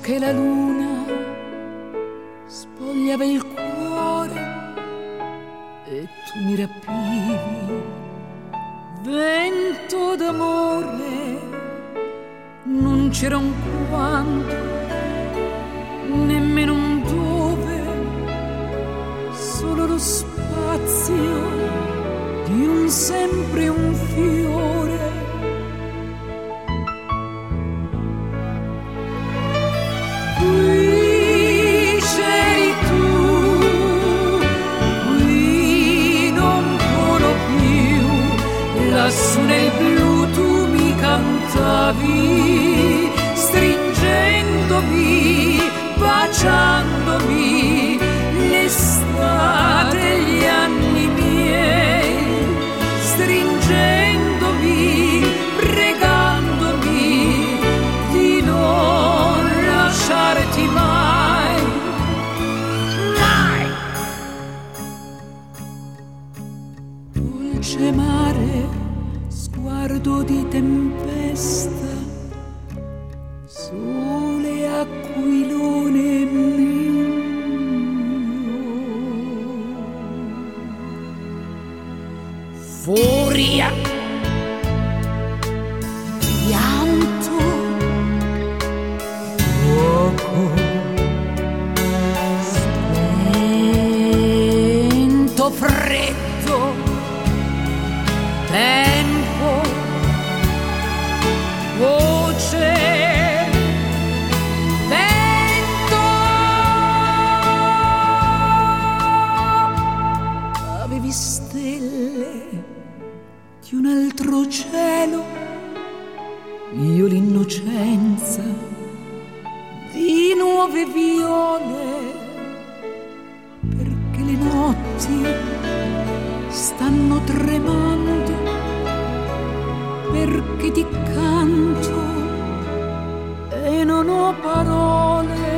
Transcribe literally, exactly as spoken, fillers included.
che la luna spogliava il cuore e tu mi rapivi, vento d'amore, non c'era un quando, nemmeno un dove, solo lo spazio di un sempre un fiore. Qui c'eri tu, qui non volo più, lassù nel blu tu mi cantavi, stringendomi, baciandomi, l'estate, gli anni miei, stringendomi, pregandomi di non lasciarti mai, mai. Dolce mare, sguardo di tempesta, sole aquilone mio, furia, pianto, fuoco, spento, freddo, tempo, voce, vento. Avevi stelle di un altro cielo, io l'innocenza di nuove viole, perché le notti stanno tremando, perché ti canto e non ho parole.